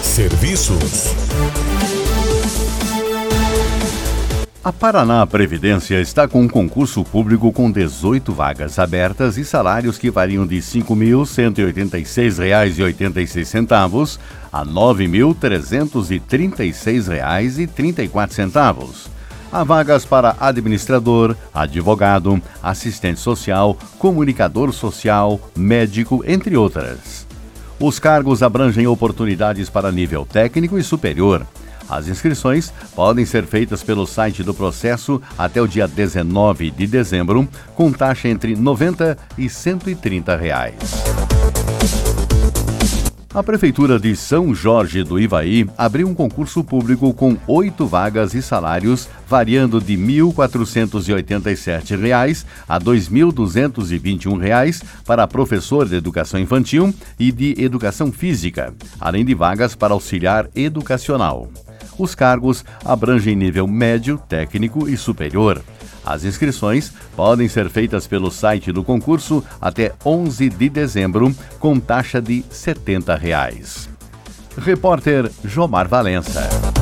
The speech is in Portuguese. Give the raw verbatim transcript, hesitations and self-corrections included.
Serviços. A Paraná Previdência está com um concurso público com dezoito vagas abertas e salários que variam de cinco mil cento e oitenta e seis reais e oitenta e seis centavos a nove mil trezentos e trinta e seis reais e trinta e quatro centavos. Há vagas para administrador, advogado, assistente social, comunicador social, médico, entre outras. Os cargos abrangem oportunidades para nível técnico e superior. As inscrições podem ser feitas pelo site do processo até o dia dezenove de dezembro, com taxa entre noventa e cento e trinta reais. A Prefeitura de São Jorge do Ivaí abriu um concurso público com oito vagas e salários variando de mil quatrocentos e oitenta e sete reais a dois mil duzentos e vinte e um reais para professor de educação infantil e de educação física, além de vagas para auxiliar educacional. Os cargos abrangem nível médio, técnico e superior. As inscrições podem ser feitas pelo site do concurso até onze de dezembro, com taxa de setenta reais. Repórter Jomar Valença.